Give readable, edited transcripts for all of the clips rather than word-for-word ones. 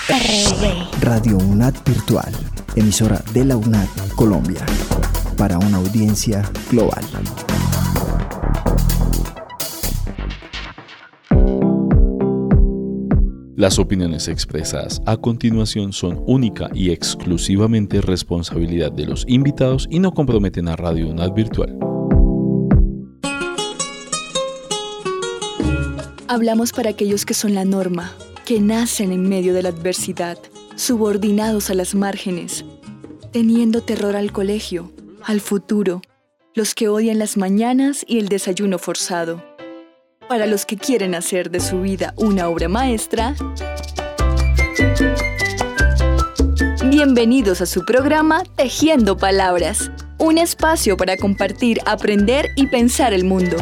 Radio UNAD Virtual, emisora de la UNAD Colombia, para una audiencia global. Las opiniones expresadas a continuación son única y exclusivamente responsabilidad de los invitados y no comprometen a Radio UNAD Virtual. Hablamos para aquellos que son la norma, que nacen en medio de la adversidad, subordinados a las márgenes, teniendo terror al colegio, al futuro, los que odian las mañanas y el desayuno forzado. Para los que quieren hacer de su vida una obra maestra, bienvenidos a su programa Tejiendo Palabras, un espacio para compartir, aprender y pensar el mundo.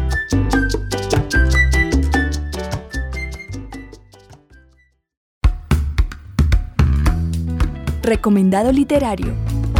Recomendado literario.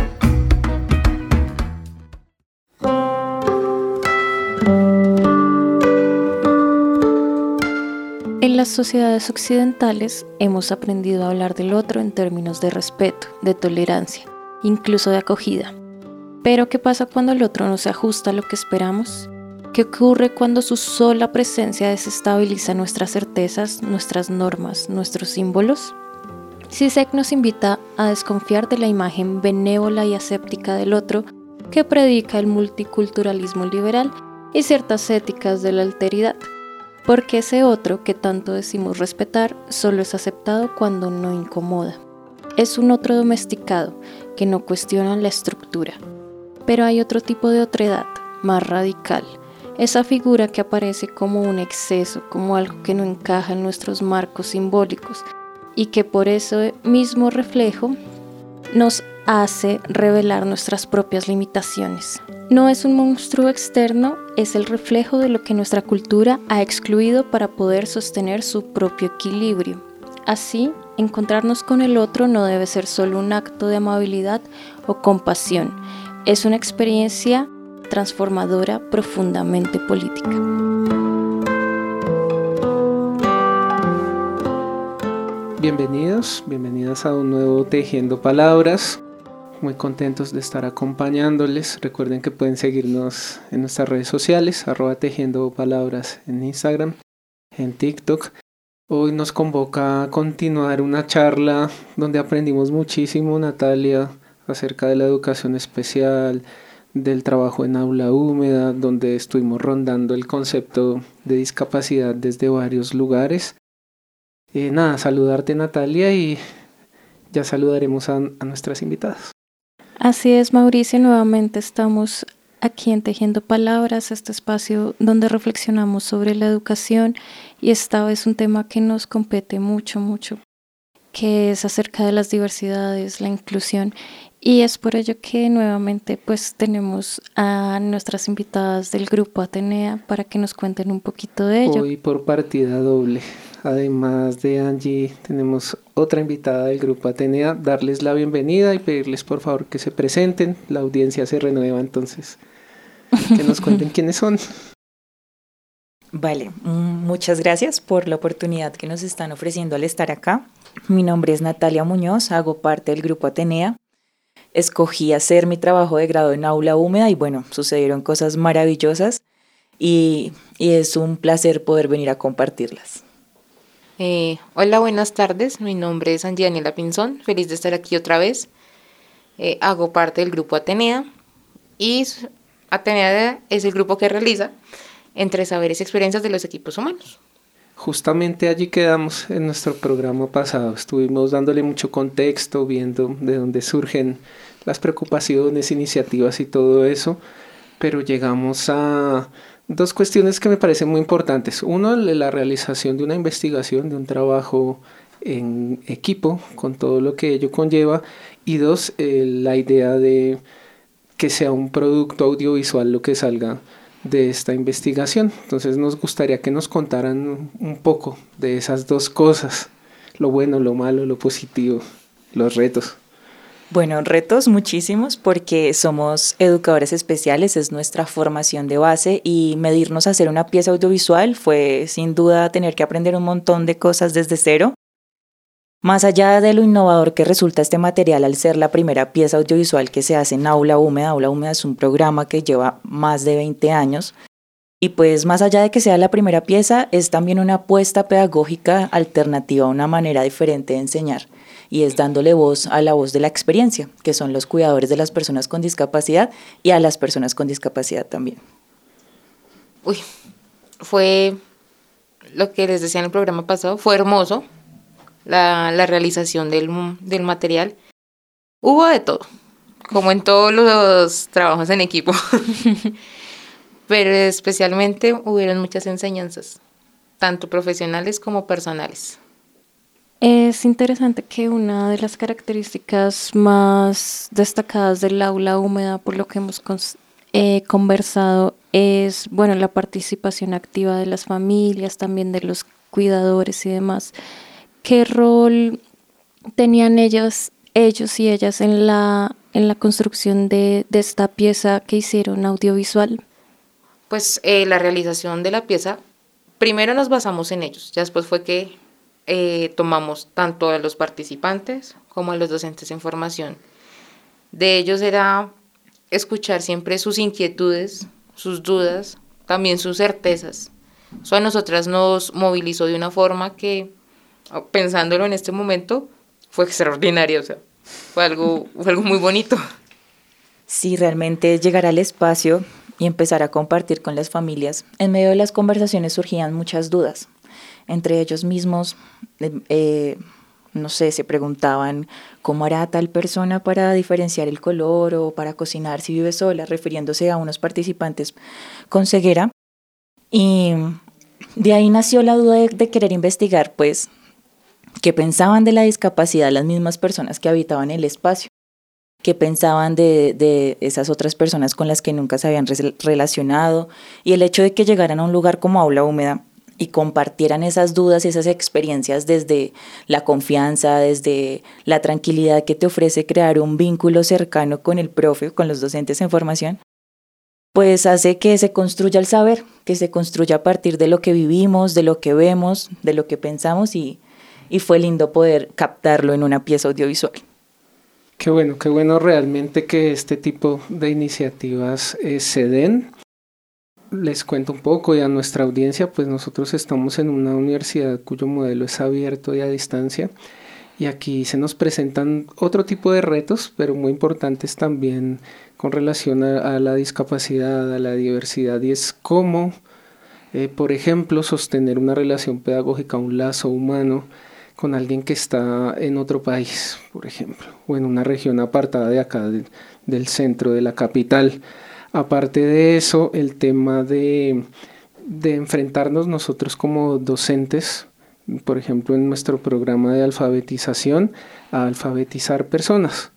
En las sociedades occidentales hemos aprendido a hablar del otro en términos de respeto, de tolerancia, incluso de acogida. Pero ¿qué pasa cuando el otro no se ajusta a lo que esperamos? ¿Qué ocurre cuando su sola presencia desestabiliza nuestras certezas, nuestras normas, nuestros símbolos? Zizek nos invita a desconfiar de la imagen benévola y aséptica del otro que predica el multiculturalismo liberal y ciertas éticas de la alteridad, porque ese otro que tanto decimos respetar solo es aceptado cuando no incomoda. Es un otro domesticado que no cuestiona la estructura. Pero hay otro tipo de otredad, más radical, esa figura que aparece como un exceso, como algo que no encaja en nuestros marcos simbólicos, y que por ese mismo reflejo nos hace revelar nuestras propias limitaciones. No es un monstruo externo, es el reflejo de lo que nuestra cultura ha excluido para poder sostener su propio equilibrio. Así, encontrarnos con el otro no debe ser solo un acto de amabilidad o compasión, es una experiencia transformadora profundamente política. Bienvenidas a un nuevo Tejiendo Palabras. Muy contentos de estar acompañándoles. Recuerden que pueden seguirnos en nuestras redes sociales, @Tejiendo Palabras en Instagram, en TikTok. Hoy nos convoca a continuar una charla donde aprendimos muchísimo, Natalia, acerca de la educación especial, del trabajo en aula húmeda, donde estuvimos rondando el concepto de discapacidad desde varios lugares. Saludarte, Natalia, y ya saludaremos a nuestras invitadas. Así es, Mauricio, nuevamente estamos aquí en Tejiendo Palabras, este espacio donde reflexionamos sobre la educación, y esta vez un tema que nos compete mucho, que es acerca de las diversidades, la inclusión, y es por ello que nuevamente pues tenemos a nuestras invitadas del Grupo Atenea para que nos cuenten un poquito de ello. Hoy por partida doble. Además de Angie, tenemos otra invitada del Grupo Atenea. Darles la bienvenida y pedirles por favor que se presenten. La audiencia se renueva, entonces que nos cuenten quiénes son. Vale, muchas gracias por la oportunidad que nos están ofreciendo al estar acá. Mi nombre es Natalia Muñoz, hago parte del Grupo Atenea. Escogí hacer mi trabajo de grado en aula húmeda y bueno, sucedieron cosas maravillosas y es un placer poder venir a compartirlas. Hola, buenas tardes. Mi nombre es Angie Pinzón. Feliz de estar aquí otra vez. Hago parte del Grupo Atenea y Atenea es el grupo que realiza entre saberes y experiencias de los equipos humanos. Justamente allí quedamos en nuestro programa pasado. Estuvimos dándole mucho contexto, viendo de dónde surgen las preocupaciones, iniciativas y todo eso, pero llegamos a dos cuestiones que me parecen muy importantes. Uno, la realización de una investigación, de un trabajo en equipo, con todo lo que ello conlleva. Y dos, la idea de que sea un producto audiovisual lo que salga de esta investigación. Entonces nos gustaría que nos contaran un poco de esas dos cosas, lo bueno, lo malo, lo positivo, los retos. Bueno, retos muchísimos porque somos educadores especiales, es nuestra formación de base y medirnos a hacer una pieza audiovisual fue sin duda tener que aprender un montón de cosas desde cero. Más allá de lo innovador que resulta este material al ser la primera pieza audiovisual que se hace en Aula Húmeda es un programa que lleva más de 20 años, y pues más allá de que sea la primera pieza, es también una apuesta pedagógica alternativa, una manera diferente de enseñar, y es dándole voz a la voz de la experiencia, que son los cuidadores de las personas con discapacidad y a las personas con discapacidad también. Fue lo que les decía en el programa pasado, fue hermoso la realización del material. Hubo de todo, como en todos los trabajos en equipo, pero especialmente hubieron muchas enseñanzas, tanto profesionales como personales. Es interesante que una de las características más destacadas del Aula Húmeda, por lo que hemos conversado, es la participación activa de las familias, también de los cuidadores y demás. ¿Qué rol tenían ellos y ellas en la construcción de esta pieza que hicieron audiovisual? Pues la realización de la pieza, primero nos basamos en ellos, ya después fue que tomamos tanto a los participantes como a los docentes en formación. De ellos era escuchar siempre sus inquietudes, sus dudas, también sus certezas. Eso a nosotras nos movilizó de una forma que, pensándolo en este momento, fue extraordinario, o sea, fue algo muy bonito. Sí, realmente llegar al espacio y empezar a compartir con las familias. En medio de las conversaciones surgían muchas dudas. Entre ellos mismos, se preguntaban cómo hará tal persona para diferenciar el color o para cocinar si vive sola, refiriéndose a unos participantes con ceguera. Y de ahí nació la duda de querer investigar, pues, qué pensaban de la discapacidad las mismas personas que habitaban el espacio, qué pensaban de esas otras personas con las que nunca se habían relacionado, y el hecho de que llegaran a un lugar como Aula Húmeda y compartieran esas dudas y esas experiencias desde la confianza, desde la tranquilidad que te ofrece crear un vínculo cercano con el profe, con los docentes en formación, pues hace que se construya el saber, que se construya a partir de lo que vivimos, de lo que vemos, de lo que pensamos, y fue lindo poder captarlo en una pieza audiovisual. Qué bueno realmente que este tipo de iniciativas se den. Les cuento un poco y a nuestra audiencia, pues nosotros estamos en una universidad cuyo modelo es abierto y a distancia, y aquí se nos presentan otro tipo de retos, pero muy importantes también con relación a la discapacidad, a la diversidad, y es cómo, por ejemplo, sostener una relación pedagógica, un lazo humano con alguien que está en otro país, por ejemplo, o en una región apartada de acá, del centro, de la capital. Aparte de eso, el tema de enfrentarnos nosotros como docentes, por ejemplo, en nuestro programa de alfabetización, a alfabetizar personas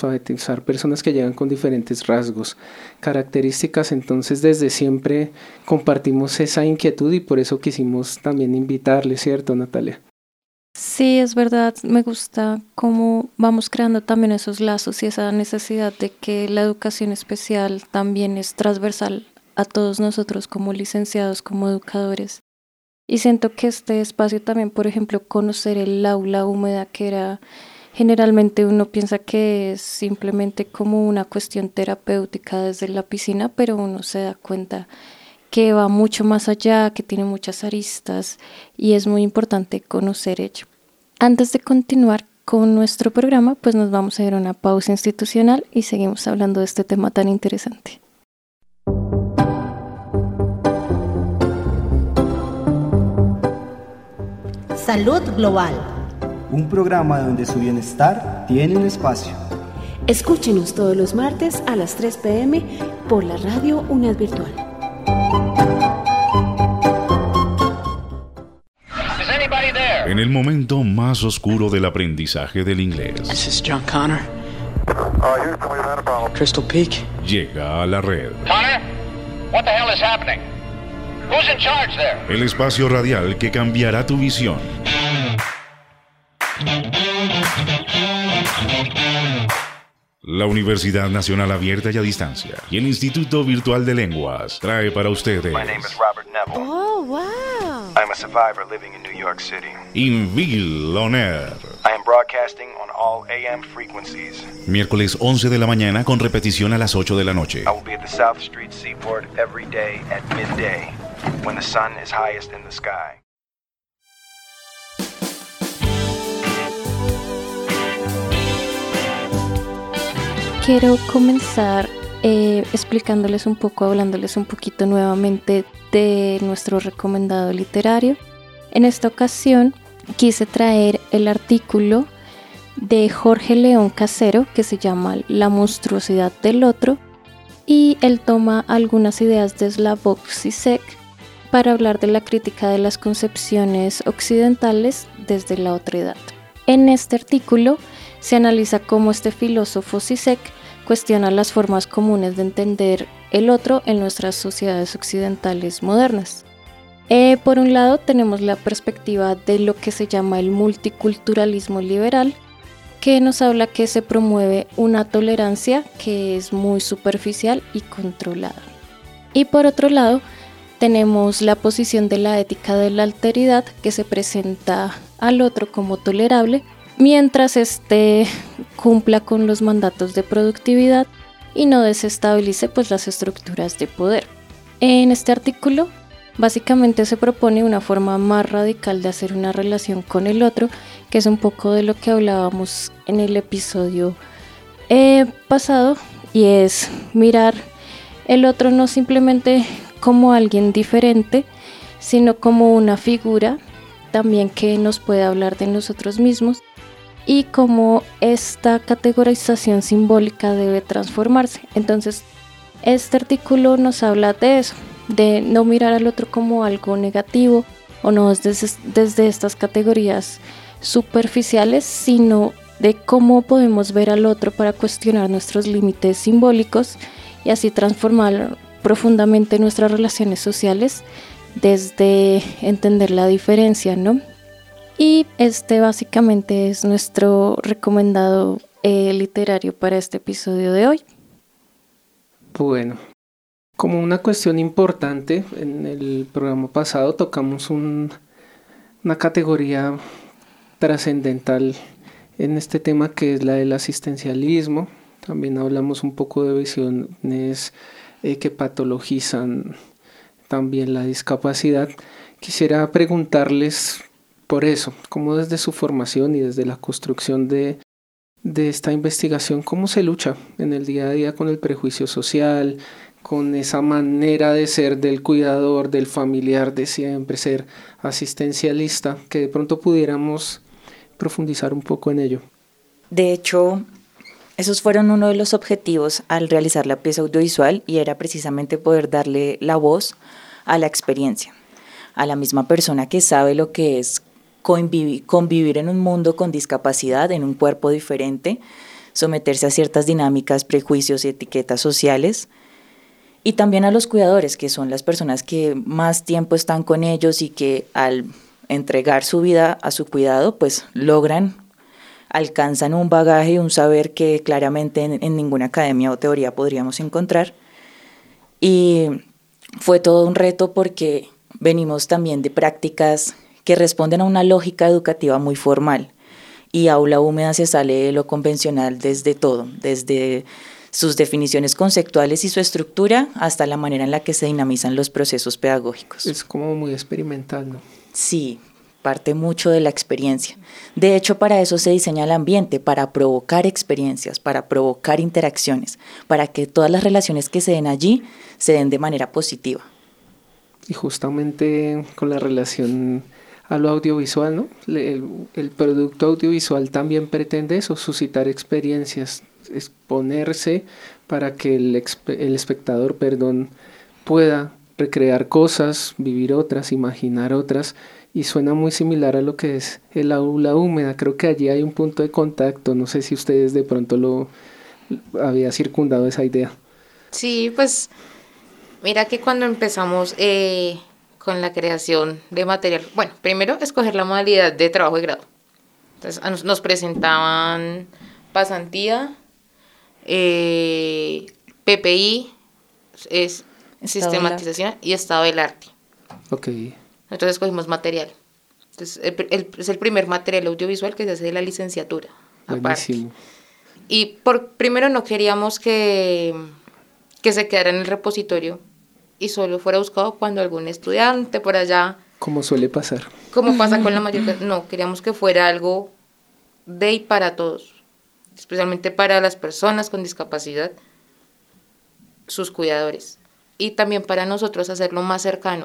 que llegan con diferentes rasgos, características. Entonces, desde siempre compartimos esa inquietud y por eso quisimos también invitarle, ¿cierto, Natalia? Sí, es verdad, me gusta cómo vamos creando también esos lazos y esa necesidad de que la educación especial también es transversal a todos nosotros como licenciados, como educadores. Y siento que este espacio también, por ejemplo, conocer el Aula Húmeda, que era generalmente uno piensa que es simplemente como una cuestión terapéutica desde la piscina, pero uno se da cuenta que va mucho más allá, que tiene muchas aristas y es muy importante conocer ello. Antes de continuar con nuestro programa, pues nos vamos a ir a una pausa institucional y seguimos hablando de este tema tan interesante. Salud Global. Un programa donde su bienestar tiene un espacio. Escúchenos todos los martes a las 3 p.m. por la radio UNED Virtual. En el momento más oscuro del aprendizaje del inglés. This is John Connor. Crystal Peak. Llega a la red. Connor, what the hell is happening? Who's in charge there? El espacio radial que cambiará tu visión. La Universidad Nacional Abierta y a Distancia y el Instituto Virtual de Lenguas trae para ustedes. My name is Robert Neville. Oh, wow. I'm a survivor living in New York City. Inville On Air. I broadcasting on all AM frequencies. Miércoles 11 de la mañana con repetición a las 8 de la noche. I will be at the South Street Seaport every day at midday, when the sun is highest in the sky. Quiero comenzar explicándoles un poco, hablándoles un poquito nuevamente de nuestro recomendado literario. En esta ocasión quise traer el artículo de Jorge León Casero que se llama La monstruosidad del otro, y él toma algunas ideas de Slavoj Žižek para hablar de la crítica de las concepciones occidentales desde la otredad. En este artículo se analiza cómo este filósofo Žižek cuestiona las formas comunes de entender el otro en nuestras sociedades occidentales modernas. Por un lado tenemos la perspectiva de lo que se llama el multiculturalismo liberal, que nos habla que se promueve una tolerancia que es muy superficial y controlada. Y por otro lado tenemos la posición de la ética de la alteridad, que se presenta al otro como tolerable, mientras éste cumpla con los mandatos de productividad y no desestabilice pues las estructuras de poder. En este artículo básicamente se propone una forma más radical de hacer una relación con el otro, que es un poco de lo que hablábamos en el episodio pasado, y es mirar el otro no simplemente como alguien diferente, sino como una figura también que nos puede hablar de nosotros mismos, y cómo esta categorización simbólica debe transformarse. Entonces, este artículo nos habla de eso, de no mirar al otro como algo negativo o no desde estas categorías superficiales, sino de cómo podemos ver al otro para cuestionar nuestros límites simbólicos y así transformar profundamente nuestras relaciones sociales desde entender la diferencia, ¿no? Y este básicamente es nuestro recomendado literario para este episodio de hoy. Bueno, como una cuestión importante, en el programa pasado tocamos una categoría trascendental en este tema, que es la del asistencialismo. También hablamos un poco de visiones que patologizan también la discapacidad. Quisiera preguntarles por eso, cómo desde su formación y desde la construcción de esta investigación, cómo se lucha en el día a día con el prejuicio social, con esa manera de ser del cuidador, del familiar, de siempre ser asistencialista, que de pronto pudiéramos profundizar un poco en ello. De hecho, esos fueron uno de los objetivos al realizar la pieza audiovisual, y era precisamente poder darle la voz a la experiencia, a la misma persona que sabe lo que es convivir en un mundo con discapacidad, en un cuerpo diferente, someterse a ciertas dinámicas, prejuicios y etiquetas sociales, y también a los cuidadores, que son las personas que más tiempo están con ellos y que al entregar su vida a su cuidado, pues alcanzan un bagaje y un saber que claramente en ninguna academia o teoría podríamos encontrar. Y fue todo un reto porque venimos también de prácticas que responden a una lógica educativa muy formal, y Aula Húmeda se sale de lo convencional desde todo, desde sus definiciones conceptuales y su estructura hasta la manera en la que se dinamizan los procesos pedagógicos. Es como muy experimental, ¿no? Sí, parte mucho de la experiencia. De hecho, para eso se diseña el ambiente, para provocar experiencias, para provocar interacciones, para que todas las relaciones que se den allí se den de manera positiva. Y justamente con la relación a lo audiovisual, ¿no? El producto audiovisual también pretende eso, suscitar experiencias, exponerse para que el espectador, pueda recrear cosas, vivir otras, imaginar otras, y suena muy similar a lo que es el Aula Húmeda. Creo que allí hay un punto de contacto, no sé si ustedes de pronto lo había circundado esa idea. Sí, pues mira que cuando empezamos con la creación de material, bueno, primero escoger la modalidad de trabajo de grado. Entonces nos presentaban pasantía, PPI, sistematización y estado del arte. Ok. Entonces escogimos material. Entonces, es el primer material audiovisual que se hace de la licenciatura. Buenísimo. Aparte. Y primero no queríamos que se quedara en el repositorio y solo fuera buscado cuando algún estudiante por allá... Como suele pasar. Como pasa con la mayoría. No, queríamos que fuera algo de y para todos, especialmente para las personas con discapacidad, sus cuidadores, y también para nosotros hacerlo más cercano.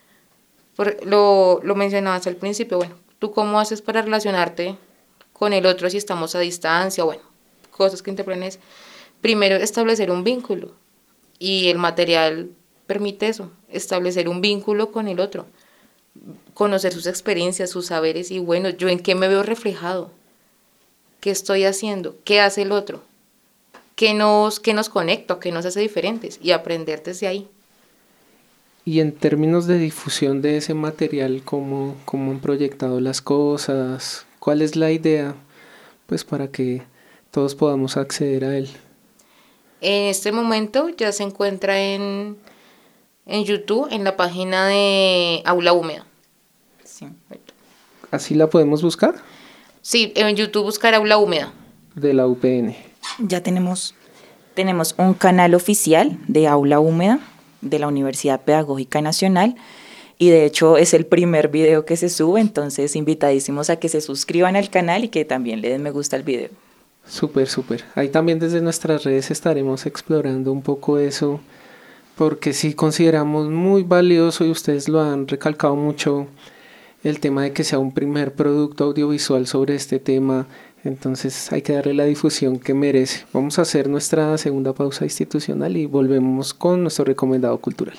Lo mencionabas al principio, bueno, ¿tú cómo haces para relacionarte con el otro si estamos a distancia? Bueno, cosas que interpretes. Primero, establecer un vínculo, y el material permite eso, establecer un vínculo con el otro, conocer sus experiencias, sus saberes, y bueno, ¿yo en qué me veo reflejado? ¿Qué estoy haciendo? ¿Qué hace el otro? ¿Qué nos conecta? ¿Qué nos hace diferentes? Y aprender desde ahí. Y en términos de difusión de ese material, ¿cómo han proyectado las cosas? ¿Cuál es la idea? Pues para que todos podamos acceder a él. En este momento ya se encuentra en YouTube, en la página de Aula Húmeda. Sí. ¿Así la podemos buscar? Sí, en YouTube buscar Aula Húmeda. De la UPN. Ya tenemos un canal oficial de Aula Húmeda de la Universidad Pedagógica Nacional, y de hecho es el primer video que se sube, entonces invitadísimos a que se suscriban al canal y que también le den me gusta al video. Súper. Ahí también desde nuestras redes estaremos explorando un poco eso, porque sí consideramos muy valioso, y ustedes lo han recalcado mucho, el tema de que sea un primer producto audiovisual sobre este tema. Entonces hay que darle la difusión que merece. Vamos a hacer nuestra segunda pausa institucional y volvemos con nuestro recomendado cultural.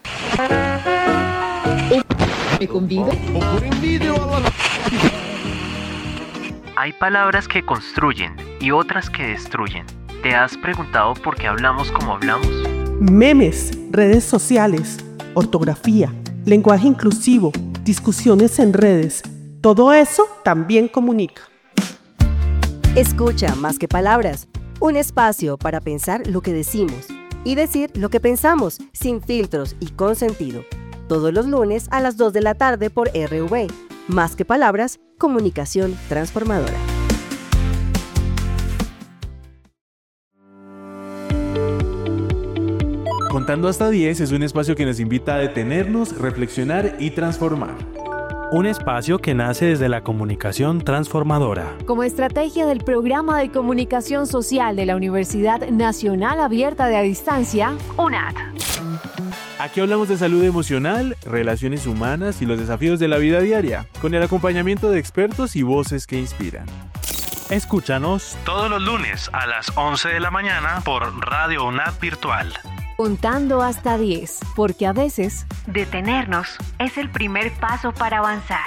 Hay palabras que construyen y otras que destruyen. ¿Te has preguntado por qué hablamos como hablamos? Memes, redes sociales, ortografía, lenguaje inclusivo, discusiones en redes. Todo eso también comunica. Escucha más que palabras, un espacio para pensar lo que decimos y decir lo que pensamos, sin filtros y con sentido. Todos los lunes a las 2 de la tarde por RV. Más que palabras, comunicación transformadora. Contando hasta 10 es un espacio que nos invita a detenernos, reflexionar y transformar. Un espacio que nace desde la comunicación transformadora. Como estrategia del Programa de Comunicación Social de la Universidad Nacional Abierta de Distancia, UNAD. Aquí hablamos de salud emocional, relaciones humanas y los desafíos de la vida diaria, con el acompañamiento de expertos y voces que inspiran. Escúchanos todos los lunes a las 11 de la mañana por Radio UNAD Virtual. Contando hasta 10, porque a veces detenernos es el primer paso para avanzar.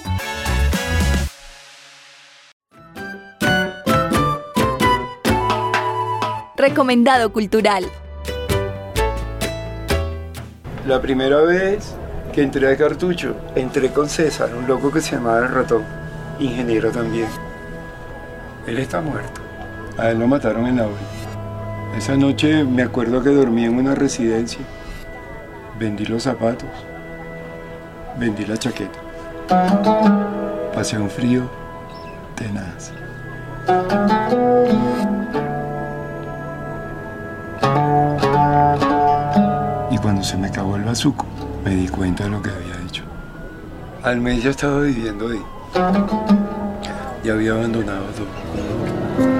Recomendado cultural. La primera vez que entré a Cartucho, entré con César, un loco que se llamaba El Ratón, ingeniero también. Él está muerto. A él lo mataron en la olla. Esa noche me acuerdo que dormí en una residencia. Vendí los zapatos. Vendí la chaqueta. Pasé un frío tenaz. Y cuando se me acabó el bazuco, me di cuenta de lo que había hecho. Al mes ya estaba viviendo ahí. Ya había abandonado todo.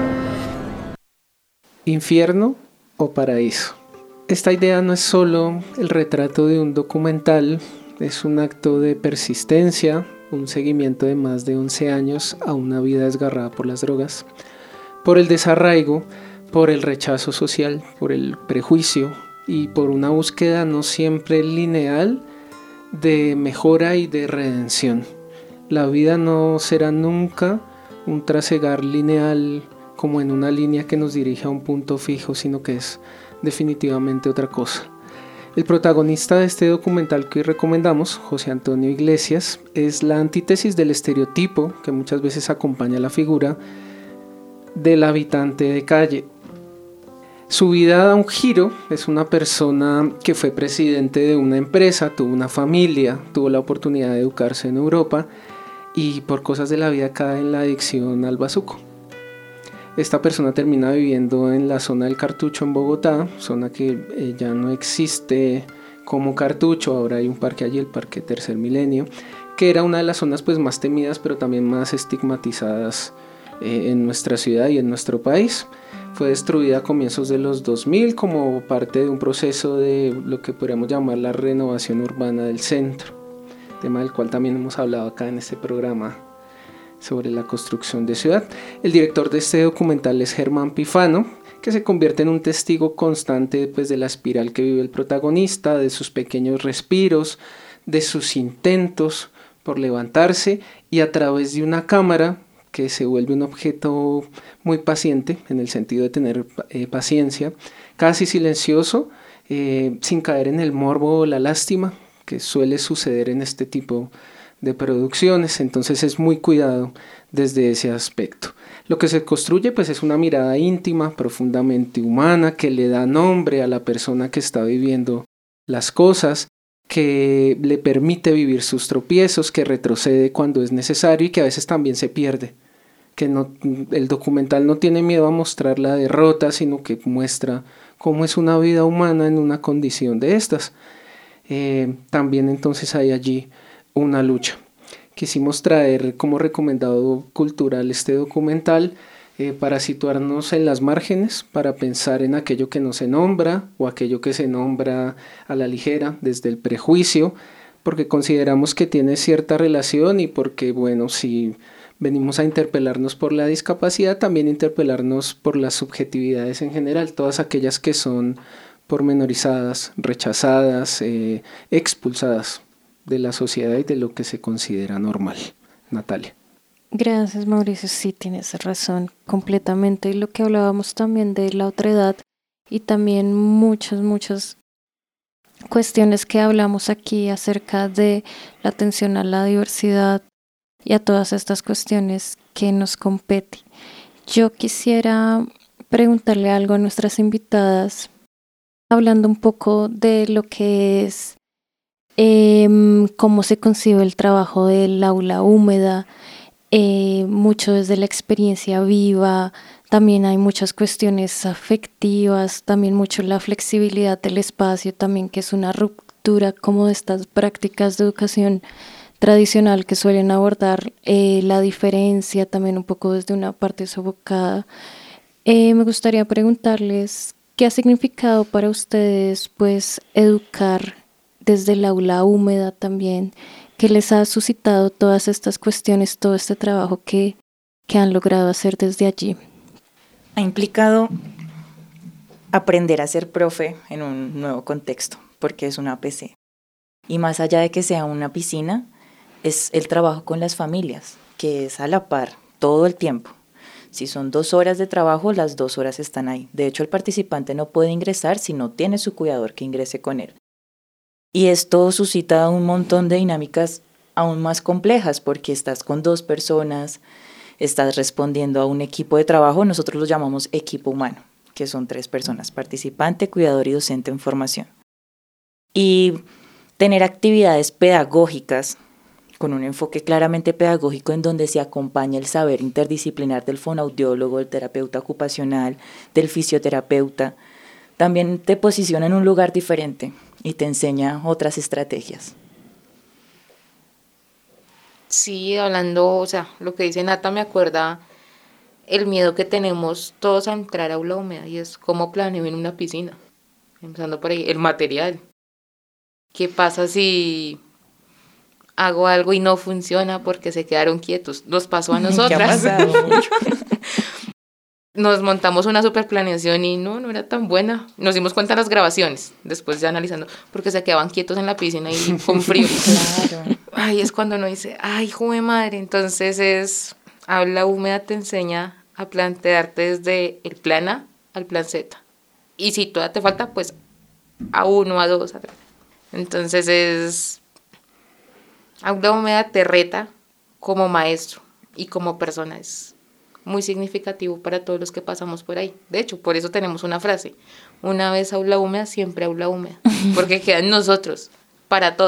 ¿Infierno o paraíso? Esta idea no es solo el retrato de un documental, es un acto de persistencia, un seguimiento de más de 11 años a una vida desgarrada por las drogas, por el desarraigo, por el rechazo social, por el prejuicio y por una búsqueda no siempre lineal de mejora y de redención. La vida no será nunca un trasegar lineal como en una línea que nos dirige a un punto fijo, sino que es definitivamente otra cosa. El protagonista de este documental que hoy recomendamos, José Antonio Iglesias, es la antítesis del estereotipo que muchas veces acompaña a la figura del habitante de calle. Su vida da un giro, es una persona que fue presidente de una empresa, tuvo una familia, tuvo la oportunidad de educarse en Europa y por cosas de la vida cae en la adicción al bazuco. Esta persona termina viviendo en la zona del Cartucho en Bogotá, zona que ya no existe como Cartucho, ahora hay un parque allí, el Parque Tercer Milenio, que era una de las zonas pues más temidas pero también más estigmatizadas en nuestra ciudad y en nuestro país. Fue destruida a comienzos de los 2000 como parte de un proceso de lo que podríamos llamar la renovación urbana del centro, tema del cual también hemos hablado acá en este programa sobre la construcción de ciudad. El director de este documental es Germán Pifano, que se convierte en un testigo constante pues, de la espiral que vive el protagonista, de sus pequeños respiros, de sus intentos por levantarse, y a través de una cámara que se vuelve un objeto muy paciente, en el sentido de tener paciencia, casi silencioso, sin caer en el morbo o la lástima que suele suceder en este tipo de producciones. Entonces es muy cuidado desde ese aspecto. Lo que se construye pues es una mirada íntima, profundamente humana, que le da nombre a la persona que está viviendo las cosas, que le permite vivir sus tropiezos, que retrocede cuando es necesario y que a veces también se pierde. El documental no tiene miedo a mostrar la derrota, sino que muestra cómo es una vida humana en una condición de estas. También entonces hay allí una lucha. Quisimos traer como recomendado cultural este documental para situarnos en las márgenes, para pensar en aquello que no se nombra o aquello que se nombra a la ligera desde el prejuicio, porque consideramos que tiene cierta relación y porque, bueno, si venimos a interpelarnos por la discapacidad, también interpelarnos por las subjetividades en general, todas aquellas que son pormenorizadas, rechazadas, expulsadas de la sociedad y de lo que se considera normal. Natalia. Gracias, Mauricio. Sí, tienes razón completamente. Y lo que hablábamos también de la otredad y también muchas cuestiones que hablamos aquí acerca de la atención a la diversidad y a todas estas cuestiones que nos competen. Yo quisiera preguntarle algo a nuestras invitadas, hablando un poco de lo que es cómo se concibe el trabajo del aula húmeda, mucho desde la experiencia viva, también hay muchas cuestiones afectivas, también mucho la flexibilidad del espacio, también que es una ruptura como de estas prácticas de educación tradicional que suelen abordar la diferencia, también un poco desde una parte sofocada. Me gustaría preguntarles qué ha significado para ustedes pues educar desde el aula húmeda también, que les ha suscitado todas estas cuestiones, todo este trabajo que han logrado hacer desde allí. Ha implicado aprender a ser profe en un nuevo contexto, porque es una APC. Y más allá de que sea una piscina, es el trabajo con las familias, que es a la par todo el tiempo. Si son 2 horas de trabajo, las 2 horas están ahí. De hecho, el participante no puede ingresar si no tiene su cuidador que ingrese con él. Y esto suscita un montón de dinámicas aún más complejas, porque estás con 2 personas, estás respondiendo a un equipo de trabajo, nosotros lo llamamos equipo humano, que son 3 personas, participante, cuidador y docente en formación. Y tener actividades pedagógicas, con un enfoque claramente pedagógico en donde se acompaña el saber interdisciplinar del fonoaudiólogo, del terapeuta ocupacional, del fisioterapeuta, también te posiciona en un lugar diferente y te enseña otras estrategias. Sí, hablando, o sea, lo que dice Nata me acuerda el miedo que tenemos todos a entrar a aula húmeda, y es cómo planeo en una piscina, empezando por ahí, el material. ¿Qué pasa si hago algo y no funciona porque se quedaron quietos? Nos pasó a nosotras. ¿Qué ha pasado? Nos montamos una super planeación y no era tan buena. Nos dimos cuenta en las grabaciones, después ya analizando, porque se quedaban quietos en la piscina y con frío. Claro. Ay, es cuando uno dice, ay, jue madre. Entonces aula húmeda te enseña a plantearte desde el plan A al plan Z. Y si todavía te falta, pues a 1, a 2, a 3. Entonces aula húmeda te reta como maestro y como persona. Es muy significativo para todos los que pasamos por ahí. De hecho, por eso tenemos una frase: una vez aula húmeda, siempre aula húmeda, porque quedan nosotros para todo.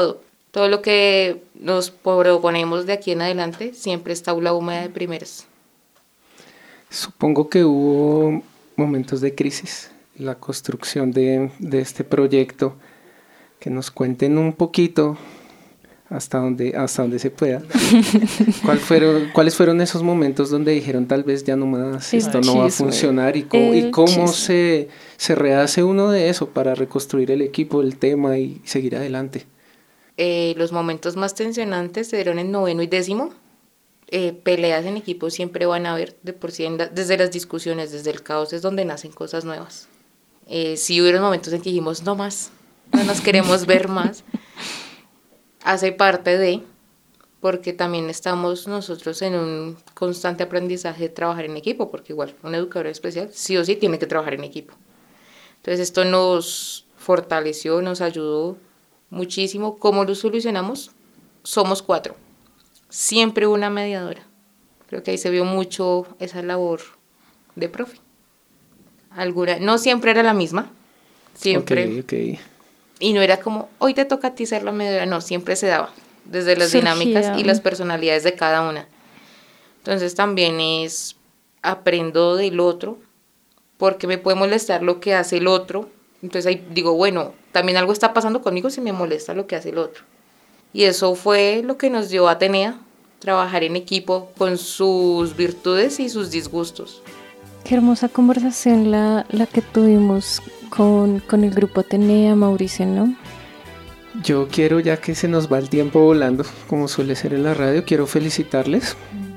Todo lo que nos proponemos de aquí en adelante siempre está aula húmeda de primeras. Supongo que hubo momentos de crisis en la construcción de este proyecto. Que nos cuenten un poquito hasta donde se pueda. ¿Cuáles fueron esos momentos donde dijeron tal vez ya no más, esto no va a funcionar? ¿Y cómo se rehace uno de eso para reconstruir el equipo, el tema y seguir adelante? Los momentos más tensionantes se dieron en 9º y 10º. Peleas en equipo siempre van a haber, de por sí, desde las discusiones, desde el caos es donde nacen cosas nuevas. Sí hubieron momentos en que dijimos no más, no nos queremos ver más. Hace parte de, porque también estamos nosotros en un constante aprendizaje de trabajar en equipo, porque igual un educador especial sí o sí tiene que trabajar en equipo. Entonces esto nos fortaleció, nos ayudó muchísimo. ¿Cómo lo solucionamos? Somos 4, siempre una mediadora. Creo que ahí se vio mucho esa labor de profe. No siempre era la misma, siempre. Okay. Y no era como, hoy te toca a ti ser la mediadora, no, siempre se daba, desde las dinámicas y las personalidades de cada una. Entonces también aprendo del otro, porque me puede molestar lo que hace el otro, entonces ahí digo, bueno, también algo está pasando conmigo si me molesta lo que hace el otro. Y eso fue lo que nos dio a Atenea, trabajar en equipo con sus virtudes y sus disgustos. Qué hermosa conversación la que tuvimos con el grupo Atenea, Mauricio, ¿no? Yo quiero, ya que se nos va el tiempo volando, como suele ser en la radio, quiero felicitarles.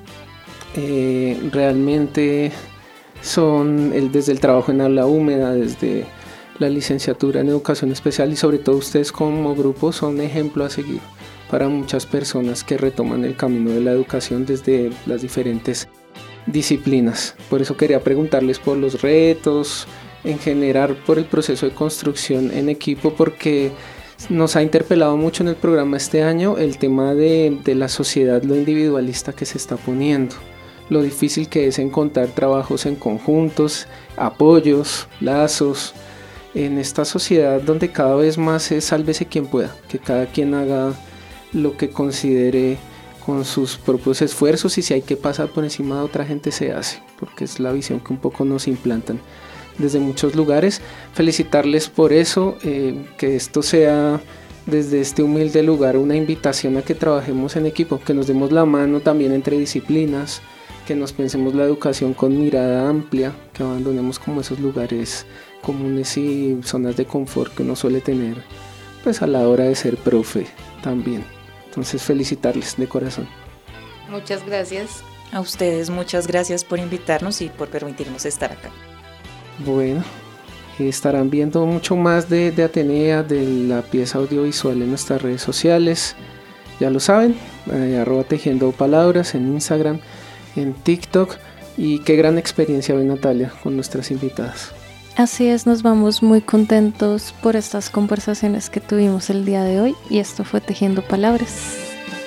Realmente son, desde el trabajo en aula húmeda, desde la licenciatura en educación especial y sobre todo ustedes como grupo son ejemplo a seguir para muchas personas que retoman el camino de la educación desde las diferentes disciplinas. Por eso quería preguntarles por los retos, en general por el proceso de construcción en equipo, porque nos ha interpelado mucho en el programa este año el tema de la sociedad, lo individualista que se está poniendo, lo difícil que es encontrar trabajos en conjuntos, apoyos, lazos, en esta sociedad donde cada vez más es sálvese quien pueda, que cada quien haga lo que considere con sus propios esfuerzos y si hay que pasar por encima de otra gente se hace, porque es la visión que un poco nos implantan desde muchos lugares. Felicitarles por eso, que esto sea desde este humilde lugar una invitación a que trabajemos en equipo, que nos demos la mano también entre disciplinas, que nos pensemos la educación con mirada amplia, que abandonemos como esos lugares comunes y zonas de confort que uno suele tener pues a la hora de ser profe también. Entonces felicitarles de corazón. Muchas gracias. A ustedes muchas gracias por invitarnos y por permitirnos estar acá. Bueno, estarán viendo mucho más de Atenea, de la pieza audiovisual en nuestras redes sociales. Ya lo saben, @tejiendo palabras en Instagram, en TikTok. Y qué gran experiencia hoy, Natalia, con nuestras invitadas. Así es, nos vamos muy contentos por estas conversaciones que tuvimos el día de hoy y esto fue Tejiendo Palabras.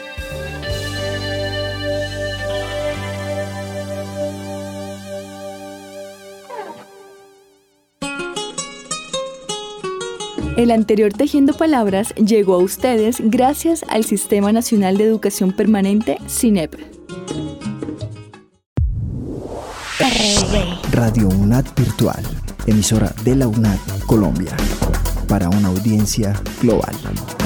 El anterior Tejiendo Palabras llegó a ustedes gracias al Sistema Nacional de Educación Permanente, SINEP. Radio UNAD Virtual, emisora de la UNAD Colombia, para una audiencia global.